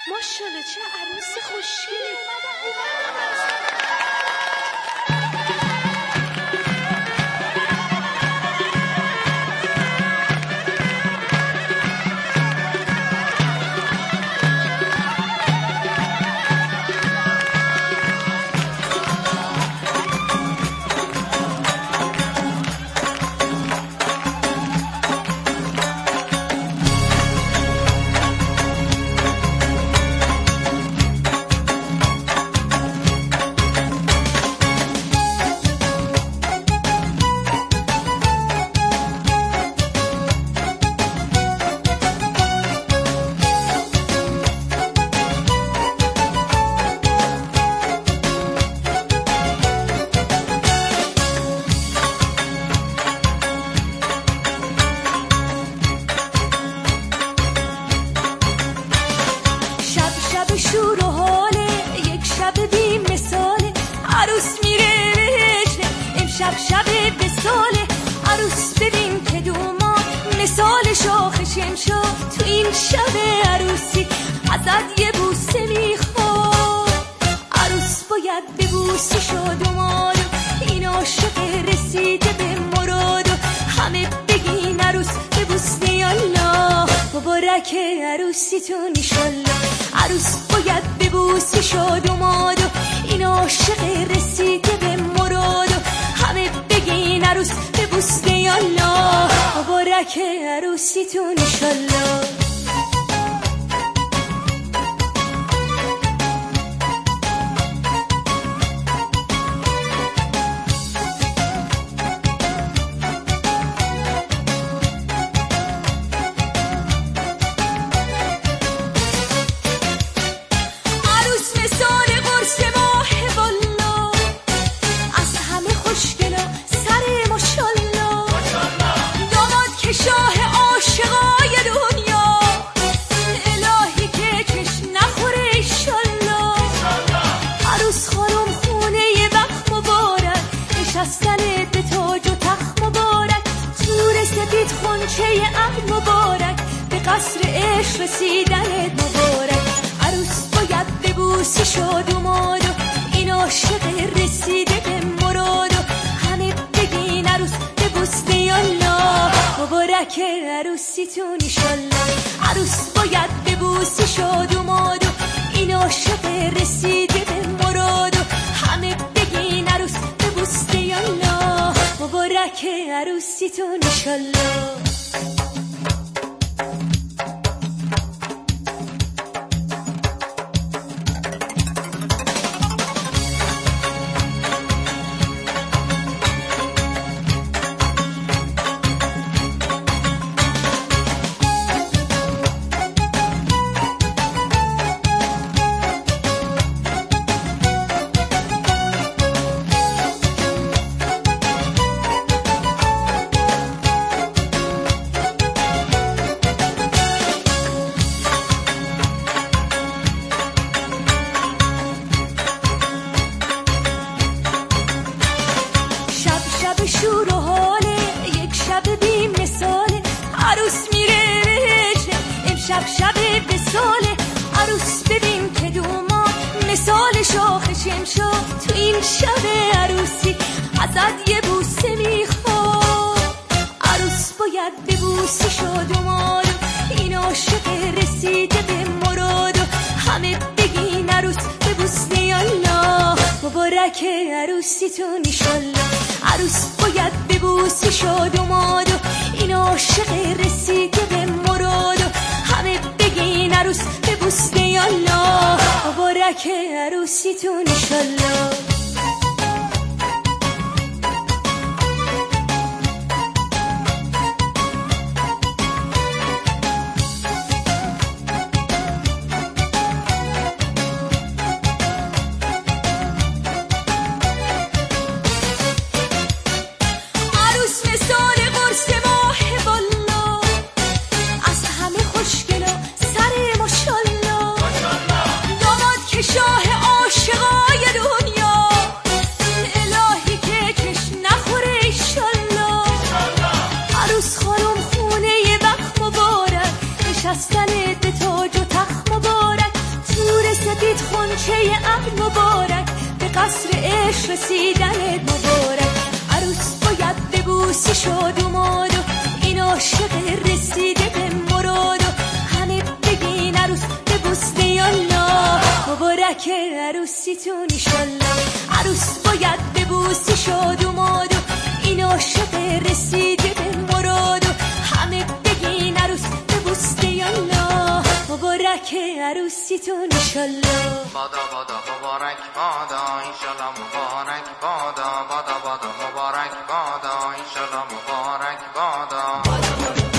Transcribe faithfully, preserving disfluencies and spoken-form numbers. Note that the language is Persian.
ماشاءالله چه عروس خوشگلی. شور و حاله یک شب بی مثاله، عروس میره بهشته امشب شب بساله. عروس ببین که دوماد مثال شاخ شمشا، تو این شب عروسی ازت یه بوسه میخواد. عروس باید ببوسی شادوماد، این عاشق رسیده به مراد. همه بگین عروس ببوسه یالله، مبارک عروسیتون ایشالله. عروس باید ببوسی شادوماد، این عاشق رسیده به مراد. همه بگین عروس ببوسه یالله، مبارک عروسیتون ایشالله. مبارک به قصر عشق رسیدنت مبارک. عروس باید ببوسی شادوماد، این عاشق رسیده به مراد. همه بگین عروس ببوسه یالله، مبارک عروسیتون ایشالله. عروس باید ببوسی شادوماد، این عاشق رسیده به مراد. همه بگین عروس ببوسه یالله، مبارک عروسیتون ایشالله. شور و حاله یک شب بی مثاله، عروس میره بهشته امشب شب بساله. عروس ببین که دوماد مثال شاخ شمشا، تو این شب عروسی ازت یه بوسه میخواد. عروس باید ببوسی شادوماد، این عاشق رسیده به مراد. همه بگین عروس ببوسه یالله، مبارک عروسیتون ایشالله. عروس باید ببوسی شادوماد، این عاشق رسیده به مراد. همه بگین عروس ببوسه یالله، مبارک عروسیتون ایشالله. شاه عاشقای دنیا قصر عشق رسیدنت مبارک. عروس باید ببوسی شاد و ماد و این عاشق رسیده به مراد و همه بگین عروس ببوسته یالا مبارک عروسیتون ایشالله. عروس باید ببوسی شاد و ماد و این عاشق رسیده به مراد و همه بگین عروس ببوسته یالا مبارک عروسیتون ایشالله. بادا بادا مبارک بادا ایشالله مبارک بادا بادا بادا مبارک بادا ایشالله مبارک بادا.